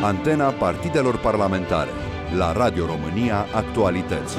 Antena partidelor parlamentare. La Radio România Actualități.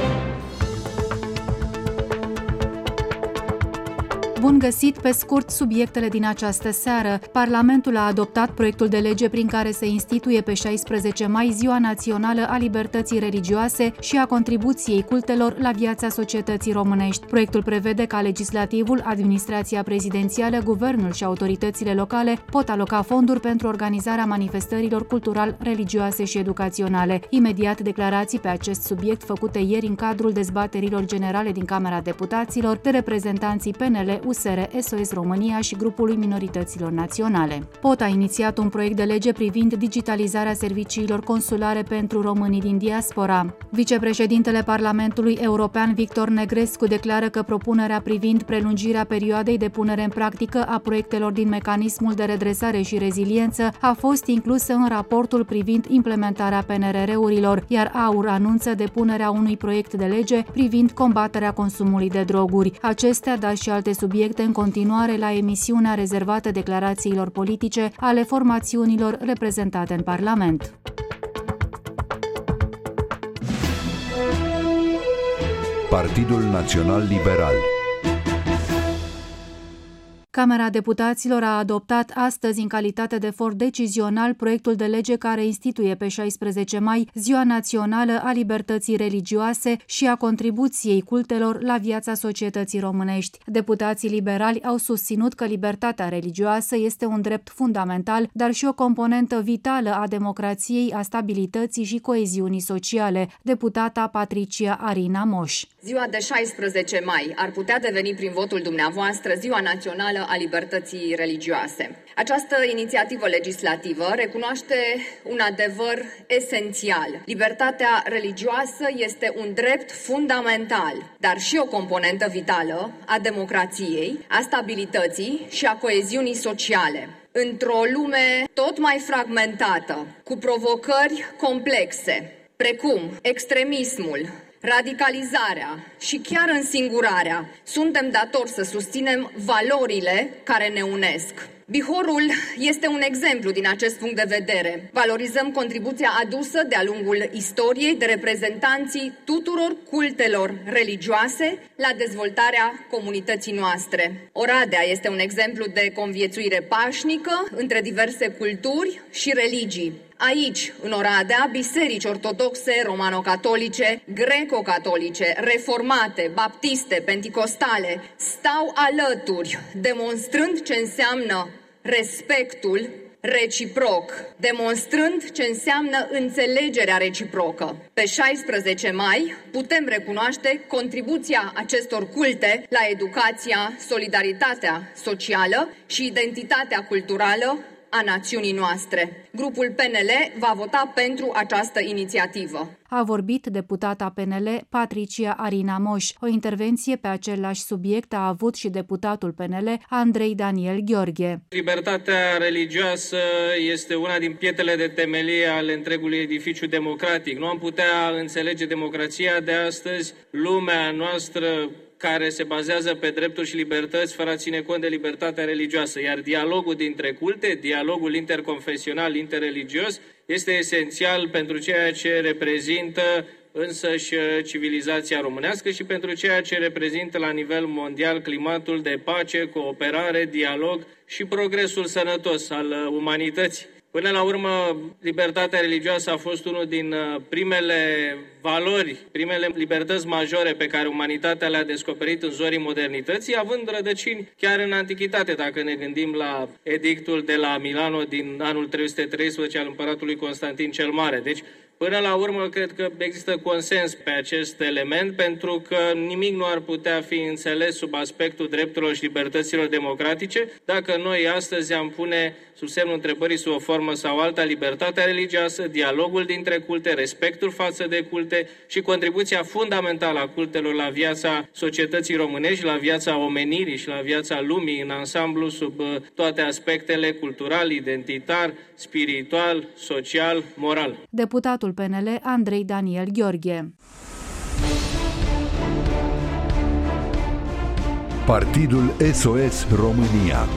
Bun găsit, pe scurt, subiectele din această seară. Parlamentul a adoptat proiectul de lege prin care se instituie pe 16 mai Ziua Națională a Libertății Religioase și a contribuției cultelor la viața societății românești. Proiectul prevede ca legislativul, administrația prezidențială, guvernul și autoritățile locale pot aloca fonduri pentru organizarea manifestărilor cultural-religioase și educaționale. Imediat, declarații pe acest subiect făcute ieri în cadrul dezbaterilor generale din Camera Deputaților de reprezentanții PNL, USR, SOS România și grupului minorităților naționale. POT a inițiat un proiect de lege privind digitalizarea serviciilor consulare pentru românii din diaspora. Vicepreședintele Parlamentului European Victor Negrescu declară că propunerea privind prelungirea perioadei de punere în practică a proiectelor din mecanismul de redresare și reziliență a fost inclusă în raportul privind implementarea PNRR-urilor, iar AUR anunță depunerea unui proiect de lege privind combaterea consumului de droguri. Acestea, dar și alte subiecte în continuare la emisiunea rezervată declarațiilor politice ale formațiunilor reprezentate în Parlament. Partidul Național Liberal. Camera Deputaților a adoptat astăzi, în calitate de for decizional, proiectul de lege care instituie pe 16 mai Ziua Națională a Libertății Religioase și a contribuției cultelor la viața societății românești. Deputații liberali au susținut că libertatea religioasă este un drept fundamental, dar și o componentă vitală a democrației, a stabilității și coeziunii sociale. Deputata Patricia Arina Moș. Ziua de 16 mai ar putea deveni prin votul dumneavoastră Ziua Națională a Libertății Religioase. Această inițiativă legislativă recunoaște un adevăr esențial. Libertatea religioasă este un drept fundamental, dar și o componentă vitală a democrației, a stabilității și a coeziunii sociale. Într-o lume tot mai fragmentată, cu provocări complexe, precum extremismul, radicalizarea și chiar însingurarea, suntem datori să susținem valorile care ne unesc. Bihorul este un exemplu din acest punct de vedere. Valorizăm contribuția adusă de-a lungul istoriei de reprezentanții tuturor cultelor religioase la dezvoltarea comunității noastre. Oradea este un exemplu de conviețuire pașnică între diverse culturi și religii. Aici, în Oradea, biserici ortodoxe, romano-catolice, greco-catolice, reformate, baptiste, penticostale stau alături, demonstrând ce înseamnă respectul reciproc, demonstrând ce înseamnă înțelegerea reciprocă. Pe 16 mai putem recunoaște contribuția acestor culte la educația, solidaritatea socială și identitatea culturală a națiunii noastre. Grupul PNL va vota pentru această inițiativă. A vorbit deputata PNL Patricia Arina Moș. O intervenție pe același subiect a avut și deputatul PNL Andrei Daniel Gheorghe. Libertatea religioasă este una din pietrele de temelie ale întregului edificiu democratic. Nu am putea înțelege democrația de astăzi, lumea noastră care se bazează pe drepturi și libertăți fără a ține cont de libertatea religioasă. Iar dialogul dintre culte, dialogul interconfesional, interreligios, este esențial pentru ceea ce reprezintă însăși civilizația românească și pentru ceea ce reprezintă la nivel mondial climatul de pace, cooperare, dialog și progresul sănătos al umanității. Până la urmă, libertatea religioasă a fost unul din primele valori, primele libertăți majore pe care umanitatea le-a descoperit în zorii modernității, având rădăcini chiar în antichitate, dacă ne gândim la edictul de la Milano din anul 313 al împăratului Constantin cel Mare. Deci, până la urmă, cred că există consens pe acest element, pentru că nimic nu ar putea fi înțeles sub aspectul drepturilor și libertăților democratice dacă noi astăzi am pune sub semnul întrebării, sub o formă sau alta, libertatea religioasă, dialogul dintre culte, respectul față de culte și contribuția fundamentală a cultelor la viața societății românești, la viața omenirii și la viața lumii în ansamblu, sub toate aspectele cultural, identitar, spiritual, social, moral. Deputatul PNL Andrei Daniel Gheorghe. Partidul SOS România.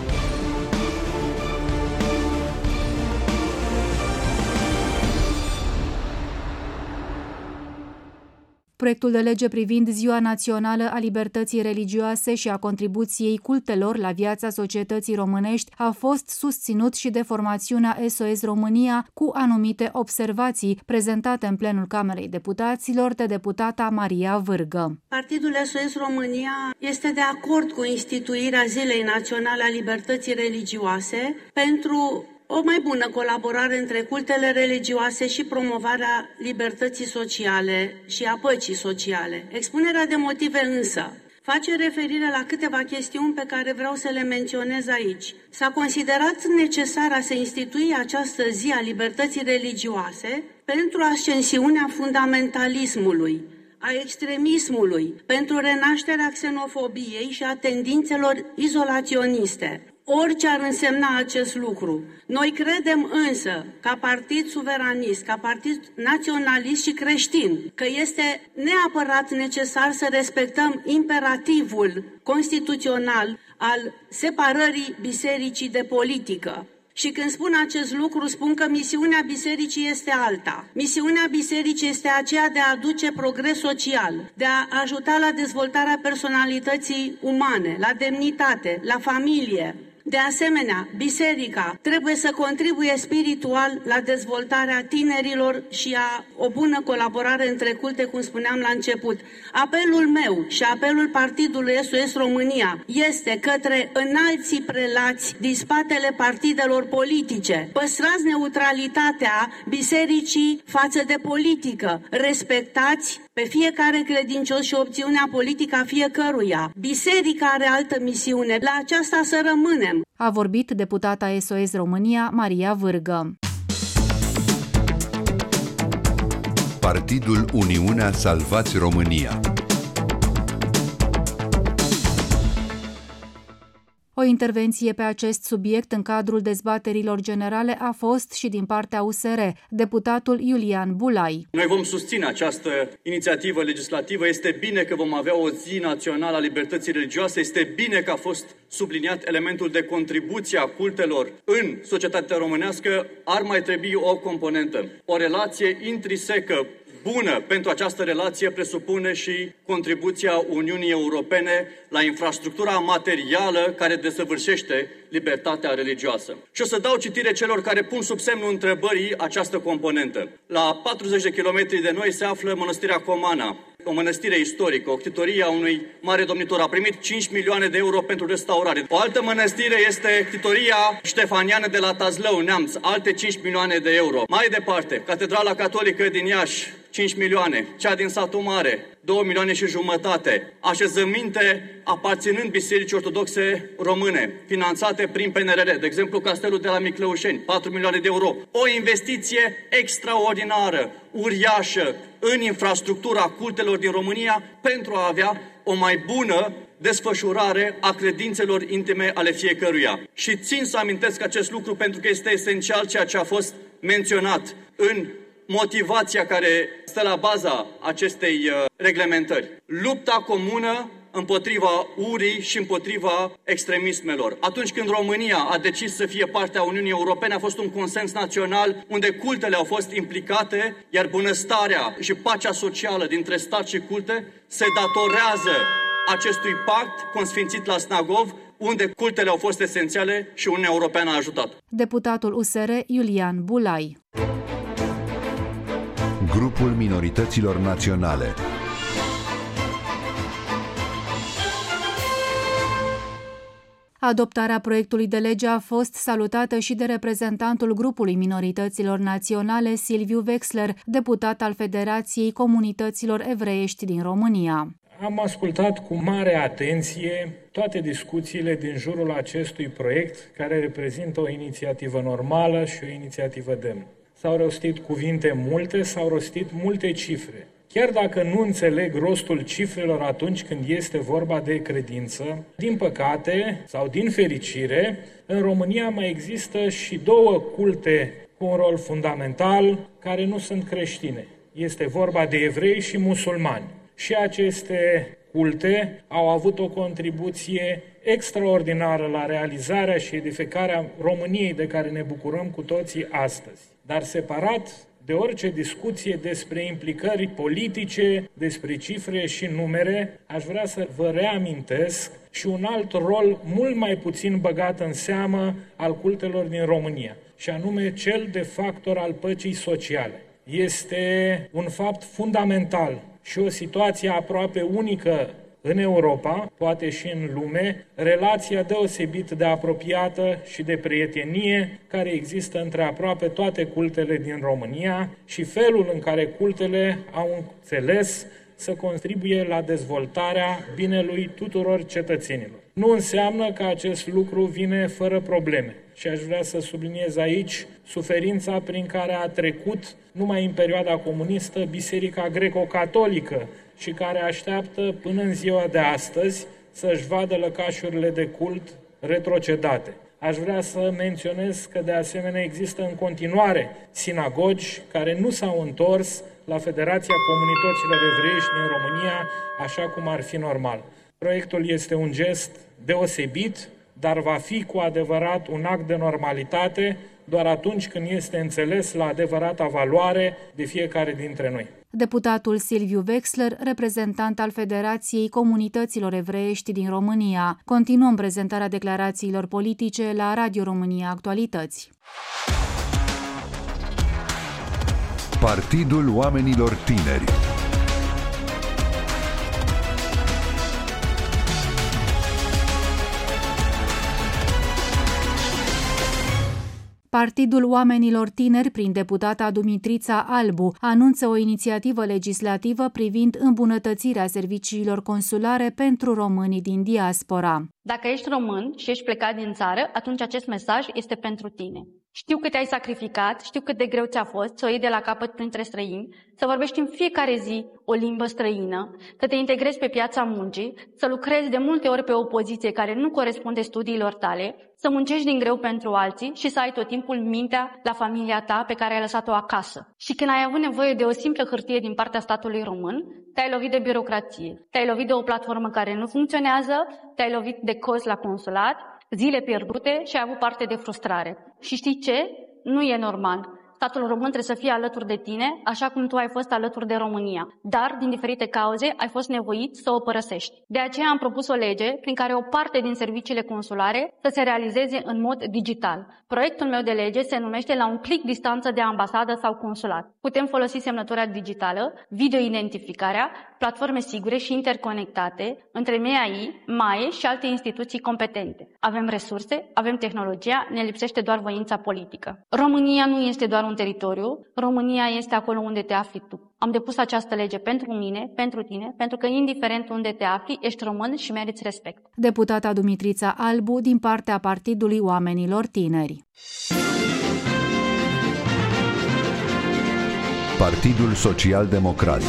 Proiectul de lege privind Ziua Națională a Libertății Religioase și a contribuției cultelor la viața societății românești a fost susținut și de formațiunea SOS România cu anumite observații prezentate în plenul Camerei Deputaților de deputata Maria Vârgă. Partidul SOS România este de acord cu instituirea Zilei Naționale a Libertății Religioase pentru o mai bună colaborare între cultele religioase și promovarea libertății sociale și a păcii sociale. Expunerea de motive însă face referire la câteva chestiuni pe care vreau să le menționez aici. S-a considerat necesar a se institui această zi a libertății religioase pentru ascensiunea fundamentalismului, a extremismului, pentru renașterea xenofobiei și a tendințelor izolaționiste. Orice ar însemna acest lucru. Noi credem însă, ca partid suveranist, ca partid naționalist și creștin, că este neapărat necesar să respectăm imperativul constituțional al separării bisericii de politică. Și când spun acest lucru, spun că misiunea bisericii este alta. Misiunea bisericii este aceea de a aduce progres social, de a ajuta la dezvoltarea personalității umane, la demnitate, la familie. De asemenea, biserica trebuie să contribuie spiritual la dezvoltarea tinerilor și a o bună colaborare între culte, cum spuneam la început. Apelul meu și apelul Partidului SOS România este către înalții prelați din spatele partidelor politice. Păstrați neutralitatea bisericii față de politică. Respectați pe fiecare credincios și opțiunea politică a fiecăruia. Biserica are altă misiune. La aceasta să rămânem. A vorbit deputata SOS România, Maria Vârgă. Partidul Uniunea Salvați România. O intervenție pe acest subiect în cadrul dezbaterilor generale a fost și din partea USR, deputatul Iulian Bulai. Noi vom susține această inițiativă legislativă. Este bine că vom avea o zi națională a libertății religioase. Este bine că a fost subliniat elementul de contribuție a cultelor în societatea românească. Ar mai trebui o componentă, o relație intrinsecă bună pentru această relație presupune și contribuția Uniunii Europene la infrastructura materială care desăvârșește libertatea religioasă. Și o să dau citire celor care pun sub semnul întrebării această componentă. La 40 de kilometri de noi se află Mănăstirea Comana, o mănăstire istorică, o ctitorie a unui mare domnitor. A primit 5 milioane de euro pentru restaurare. O altă mănăstire este ctitoria ștefaniană de la Tazlău, Neamț, alte 5 milioane de euro. Mai departe, Catedrala Catolică din Iași, 5 milioane, cea din Satul Mare, 2 milioane și jumătate, așezăminte aparținând Bisericii Ortodoxe Române, finanțate prin PNRR, de exemplu Castelul de la Miclăușeni, 4 milioane de euro. O investiție extraordinară, uriașă, în infrastructura cultelor din România pentru a avea o mai bună desfășurare a credințelor intime ale fiecăruia. Și țin să amintesc acest lucru pentru că este esențial ceea ce a fost menționat în motivația care stă la baza acestei reglementări. Lupta comună împotriva urii și împotriva extremismelor. Atunci când România a decis să fie parte a Uniunii Europene, a fost un consens național unde cultele au fost implicate, iar bunăstarea și pacea socială dintre stat și culte se datorează acestui pact consfințit la Snagov, unde cultele au fost esențiale și Uniunea Europeană a ajutat. Deputatul USR Iulian Bulai. Grupul Minorităților Naționale. Adoptarea proiectului de lege a fost salutată și de reprezentantul grupului Minorităților Naționale, Silviu Wexler, deputat al Federației Comunităților Evreiești din România. Am ascultat cu mare atenție toate discuțiile din jurul acestui proiect, care reprezintă o inițiativă normală și o inițiativă demnă. S-au rostit cuvinte multe, s-au rostit multe cifre. Chiar dacă nu înțeleg rostul cifrelor atunci când este vorba de credință, din păcate sau din fericire, în România mai există și două culte cu un rol fundamental care nu sunt creștine. Este vorba de evrei și musulmani. Și aceste culte au avut o contribuție extraordinară la realizarea și edificarea României de care ne bucurăm cu toții astăzi. Dar separat de orice discuție despre implicări politice, despre cifre și numere, aș vrea să vă reamintesc și un alt rol mult mai puțin băgat în seamă al cultelor din România, și anume cel de factor al păcii sociale. Este un fapt fundamental și o situație aproape unică în Europa, poate și în lume, relația deosebit de apropiată și de prietenie care există între aproape toate cultele din România și felul în care cultele au înțeles să contribuie la dezvoltarea binelui tuturor cetățenilor. Nu înseamnă că acest lucru vine fără probleme. Și aș vrea să subliniez aici suferința prin care a trecut numai în perioada comunistă Biserica Greco-Catolică și care așteaptă până în ziua de astăzi să-și vadă lăcașurile de cult retrocedate. Aș vrea să menționez că de asemenea există în continuare sinagogi care nu s-au întors la Federația Comunităților Evreiești din România, așa cum ar fi normal. Proiectul este un gest deosebit, dar va fi cu adevărat un act de normalitate doar atunci când este înțeles la adevărata valoare de fiecare dintre noi. Deputatul Silviu Wexler, reprezentant al Federației Comunităților Evreiești din România. Continuăm prezentarea declarațiilor politice la Radio România Actualități. Partidul Oamenilor Tineri. Partidul Oamenilor Tineri, prin deputata Dumitrița Albu, anunță o inițiativă legislativă privind îmbunătățirea serviciilor consulare pentru românii din diaspora. Dacă ești român și ești plecat din țară, atunci acest mesaj este pentru tine. Știu cât ai sacrificat, știu cât de greu ți-a fost să o iei de la capăt printre străini, să vorbești în fiecare zi o limbă străină, să te integrezi pe piața muncii, să lucrezi de multe ori pe o poziție care nu corespunde studiilor tale, să muncești din greu pentru alții și să ai tot timpul mintea la familia ta pe care ai lăsat-o acasă. Și când ai avut nevoie de o simplă hârtie din partea statului român, te-ai lovit de birocrație, te-ai lovit de o platformă care nu funcționează, te-ai lovit de cozi la consulat, zile pierdute și ai avut parte de frustrare. Și știi ce? Nu e normal. Statul român trebuie să fie alături de tine, așa cum tu ai fost alături de România. Dar, din diferite cauze, ai fost nevoit să o părăsești. De aceea am propus o lege prin care o parte din serviciile consulare să se realizeze în mod digital. Proiectul meu de lege se numește La un click distanță de ambasadă sau consulat. Putem folosi semnătura digitală, videoidentificarea, platforme sigure și interconectate între MEAI, MAE și alte instituții competente. Avem resurse, avem tehnologia, ne lipsește doar voința politică. România nu este doar un teritoriu, România este acolo unde te afli tu. Am depus această lege pentru mine, pentru tine, pentru că indiferent unde te afli, ești român și meriți respect. Deputata Dumitrița Albu din partea Partidului Oamenilor Tineri. Partidul Social-Democrat.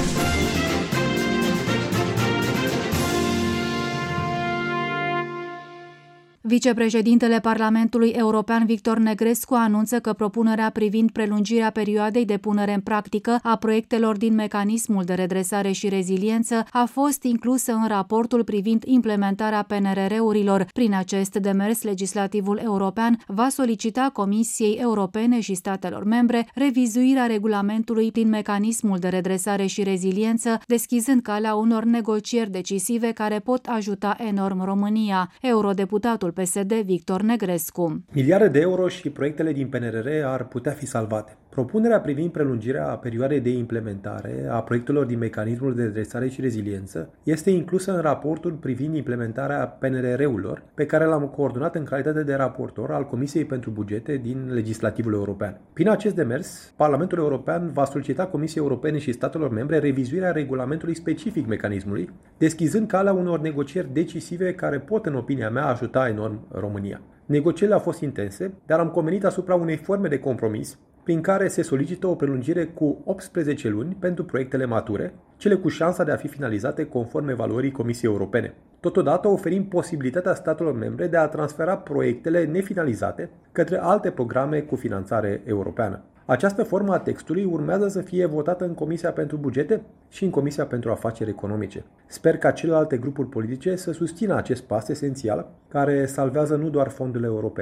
Vicepreședintele Parlamentului European Victor Negrescu anunță că propunerea privind prelungirea perioadei de punere în practică a proiectelor din mecanismul de redresare și reziliență a fost inclusă în raportul privind implementarea PNRR-urilor. Prin acest demers, legislativul european va solicita Comisiei Europene și statelor membre revizuirea regulamentului prin mecanismul de redresare și reziliență, deschizând calea unor negocieri decisive care pot ajuta enorm România. Eurodeputatul PSD Victor Negrescu. Miliarde de euro și proiectele din PNRR ar putea fi salvate. Propunerea privind prelungirea perioadei de implementare a proiectelor din mecanismul de redresare și reziliență este inclusă în raportul privind implementarea PNRR-urilor, pe care l-am coordonat în calitate de raportor al Comisiei pentru Bugete din legislativul european. Prin acest demers, Parlamentul European va solicita Comisiei Europene și statelor membre revizuirea regulamentului specific mecanismului, deschizând calea unor negocieri decisive care pot, în opinia mea, ajuta enorm România. Negocierile au fost intense, dar am convenit asupra unei forme de compromis prin care se solicită o prelungire cu 18 luni pentru proiectele mature, cele cu șansa de a fi finalizate conform evaluării Comisiei Europene. Totodată oferim posibilitatea statelor membre de a transfera proiectele nefinalizate către alte programe cu finanțare europeană. Această formă a textului urmează să fie votată în Comisia pentru Bugete și în Comisia pentru Afaceri Economice. Sper ca celelalte grupuri politice să susțină acest pas esențial, care salvează nu doar fondurile europene,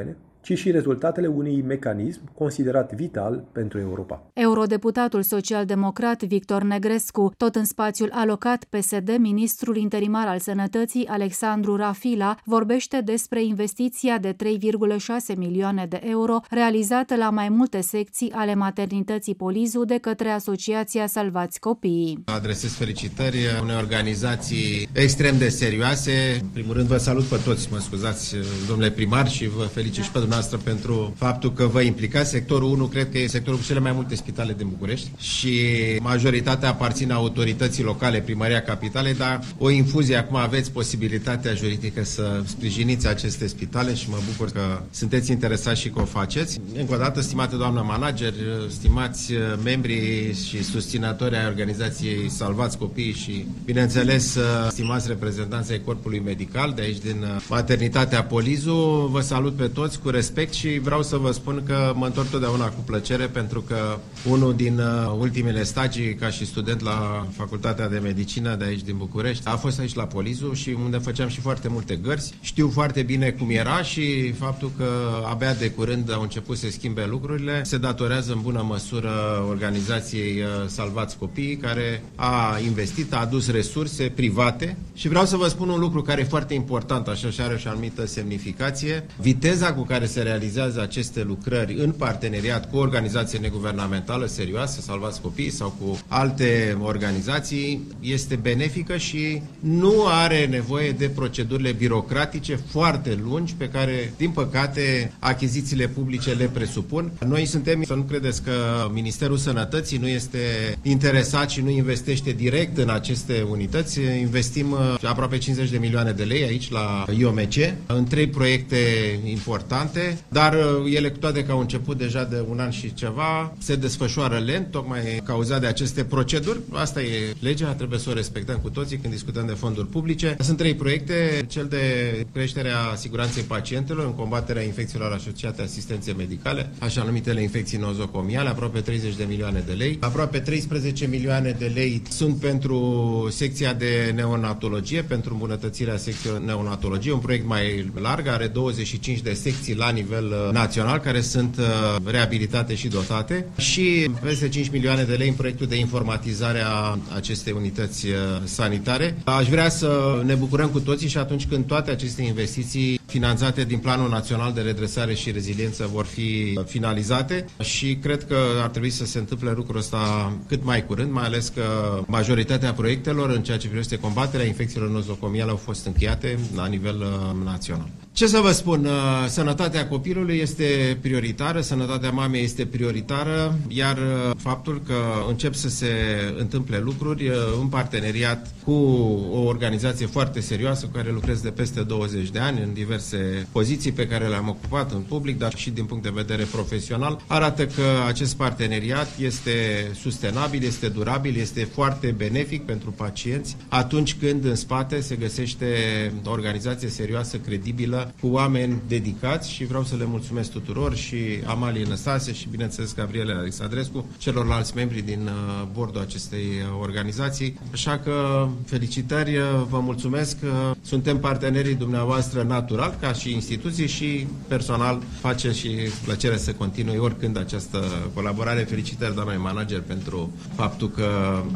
ci și rezultatele unui mecanism considerat vital pentru Europa. Eurodeputatul social-democrat Victor Negrescu, tot în spațiul alocat PSD, ministrul interimar al Sănătății Alexandru Rafila vorbește despre investiția de 3,6 milioane de euro realizată la mai multe secții ale maternității Polizu de către Asociația Salvați Copiii. Adresez felicitări unei organizații extrem de serioase. În primul rând vă salut pe toți, mă scuzați, domnule primar, și vă felicit și pe dumneavoastră pentru faptul că vă implicați. Sectorul 1 cred că e sectorul cu cele mai multe spitale din București și majoritatea aparține autorității locale, Primăria Capitalei, dar o infuzie acum aveți posibilitatea juridică să sprijiniți aceste spitale și mă bucur că sunteți interesați și că o faceți. Încă o dată, stimată doamnă manager, stimați membrii și susținători ai organizației Salvați Copiii și, bineînțeles, stimați reprezentanți ai corpului medical de aici din maternitatea Polizu, vă salut pe toți cu respect și vreau să vă spun că mă întorc totdeauna cu plăcere pentru că unul din ultimele stagii ca și student la Facultatea de Medicină de aici din București a fost aici la Polizu și unde făceam și foarte multe gărzi. Știu foarte bine cum era și faptul că abia de curând au început să se schimbe lucrurile se datorează în bună măsură organizației Salvați Copiii, care a investit, a adus resurse private și vreau să vă spun un lucru care e foarte important, așa și are și o anumită semnificație. Viteza cu care se realizează aceste lucrări în parteneriat cu o organizație neguvernamentală serioasă, Salvați Copiii, sau cu alte organizații, este benefică și nu are nevoie de procedurile birocratice foarte lungi pe care, din păcate, achizițiile publice le presupun. Noi suntem, să nu credeți că Ministerul Sănătății nu este interesat și nu investește direct în aceste unități. Investim aproape 50 de milioane de lei aici la IOMC în 3 proiecte importante, dar ele, cu toate că au început deja de un an și ceva, se desfășoară lent, tocmai cauzat de aceste proceduri. Asta e legea, trebuie să o respectăm cu toții când discutăm de fonduri publice. Sunt 3 proiecte, cel de creșterea siguranței pacientelor în combaterea infecțiilor asociate asistenței medicale, așa numitele infecții nozocomiale, aproape 30 de milioane de lei. Aproape 13 milioane de lei sunt pentru secția de neonatologie, pentru îmbunătățirea secției neonatologie, un proiect mai larg, are 25 de secții la nivel național care sunt reabilitate și dotate și peste 5 milioane de lei în proiectul de informatizare a acestei unități sanitare. Aș vrea să ne bucurăm cu toții și atunci când toate aceste investiții finanțate din Planul Național de Redresare și Reziliență vor fi finalizate și cred că ar trebui să se întâmple lucrul ăsta cât mai curând, mai ales că majoritatea proiectelor în ceea ce privește combaterea infecțiilor nozocomiale au fost încheiate la nivel național. Ce să vă spun, sănătatea copilului este prioritară, sănătatea mamei este prioritară, iar faptul că încep să se întâmple lucruri în parteneriat cu o organizație foarte serioasă cu care lucrez de peste 20 de ani în diverse poziții pe care le-am ocupat în public, dar și din punct de vedere profesional, arată că acest parteneriat este sustenabil, este durabil, este foarte benefic pentru pacienți atunci când în spate se găsește o organizație serioasă, credibilă, cu oameni dedicați și vreau să le mulțumesc tuturor și Amalie Năstase și, bineînțeles, Gabriele Alexandrescu, celorlalți membri din bordul acestei organizații. Așa că felicitări, vă mulțumesc, suntem partenerii dumneavoastră natural, ca și instituții și personal face și plăcere să continui oricând această colaborare. Felicitări, doamnei manager, pentru faptul că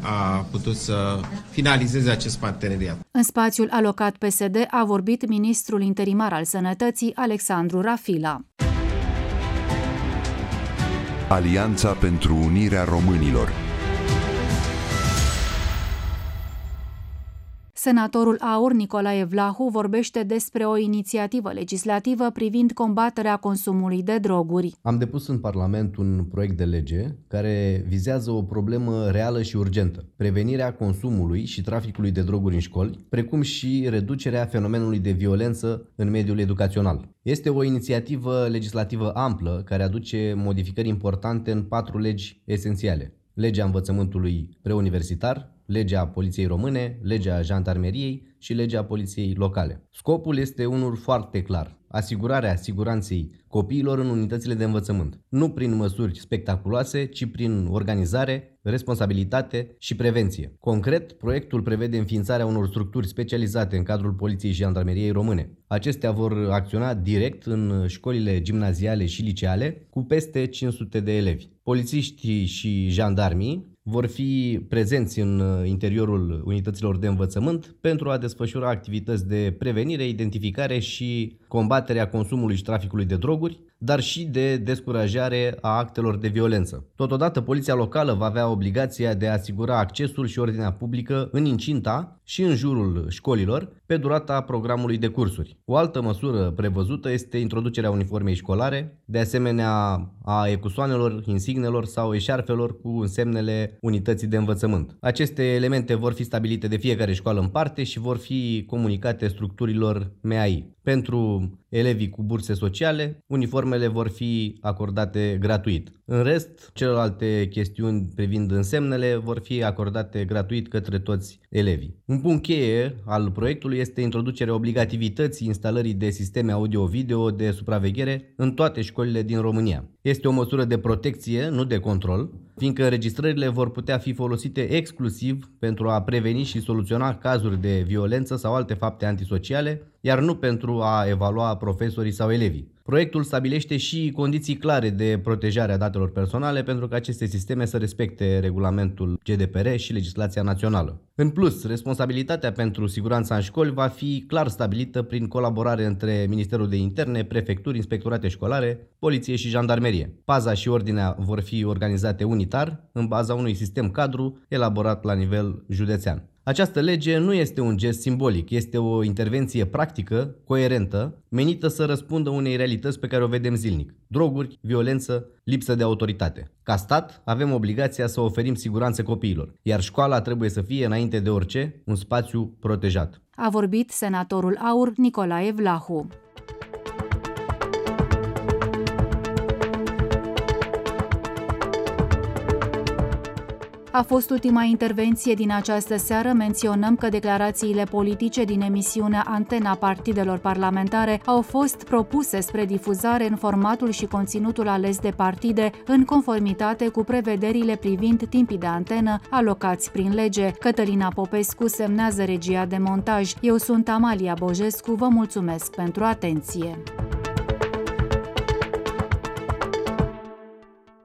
a putut să finalizeze acest parteneriat. În spațiul alocat PSD a vorbit ministrul interimar al Sănătății, Alexandru Rafila. Alianța pentru Unirea Românilor. Senatorul AUR Nicolae Vlahu vorbește despre o inițiativă legislativă privind combaterea consumului de droguri. Am depus în Parlament un proiect de lege care vizează o problemă reală și urgentă: prevenirea consumului și traficului de droguri în școli, precum și reducerea fenomenului de violență în mediul educațional. Este o inițiativă legislativă amplă care aduce modificări importante în 4 legi esențiale: legea învățământului preuniversitar, legea Poliției Române, legea Jandarmeriei și legea Poliției Locale. Scopul este unul foarte clar: asigurarea siguranței copiilor în unitățile de învățământ, nu prin măsuri spectaculoase, ci prin organizare, responsabilitate și prevenție. Concret, proiectul prevede înființarea unor structuri specializate în cadrul Poliției și Jandarmeriei Române. Acestea vor acționa direct în școlile gimnaziale și liceale cu peste 500 de elevi. Polițiștii și jandarmii vor fi prezenți în interiorul unităților de învățământ pentru a desfășura activități de prevenire, identificare și combaterea consumului și traficului de droguri, dar și de descurajare a actelor de violență. Totodată, poliția locală va avea obligația de a asigura accesul și ordinea publică în incinta și în jurul școlilor pe durata programului de cursuri. O altă măsură prevăzută este introducerea uniformei școlare, de asemenea a ecusoanelor, insignelor sau eșarfelor cu însemnele unității de învățământ. Aceste elemente vor fi stabilite de fiecare școală în parte și vor fi comunicate structurilor MAI. Pentru elevii cu burse sociale, uniformele vor fi acordate gratuit. În rest, celelalte chestiuni privind însemnele vor fi acordate gratuit către toți elevii. Un punct cheie al proiectului este introducerea obligativității instalării de sisteme audio-video de supraveghere în toate școlile din România. Este o măsură de protecție, nu de control, fiindcă înregistrările vor putea fi folosite exclusiv pentru a preveni și soluționa cazuri de violență sau alte fapte antisociale, iar nu pentru a evalua profesorii sau elevii. Proiectul stabilește și condiții clare de protejare a datelor personale pentru ca aceste sisteme să respecte regulamentul GDPR și legislația națională. În plus, responsabilitatea pentru siguranța în școli va fi clar stabilită prin colaborare între Ministerul de Interne, prefecturi, inspectorate școlare, poliție și jandarmerie. Paza și ordinea vor fi organizate unitar, în baza unui sistem cadru elaborat la nivel județean. Această lege nu este un gest simbolic, este o intervenție practică, coerentă, menită să răspundă unei realități pe care o vedem zilnic: droguri, violență, lipsă de autoritate. Ca stat, avem obligația să oferim siguranță copiilor, iar școala trebuie să fie, înainte de orice, un spațiu protejat. A vorbit senatorul AUR Nicolae Vlahu. A fost ultima intervenție din această seară. Menționăm că declarațiile politice din emisiunea Antena partidelor parlamentare au fost propuse spre difuzare în formatul și conținutul ales de partide, în conformitate cu prevederile privind timpii de antenă alocați prin lege. Cătălina Popescu semnează regia de montaj. Eu sunt Amalia Bojescu, vă mulțumesc pentru atenție.